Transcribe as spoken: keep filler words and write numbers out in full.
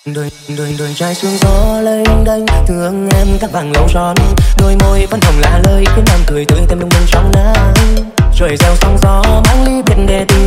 Đôi đôi đôi trai sương gió lênh đênh thương em các vàng lâu son, đôi môi vẫn hồng lạ lời khiến em cười tươi thêm lung linh trong nắng. Trời gieo sóng gió mang ly biệt để tìm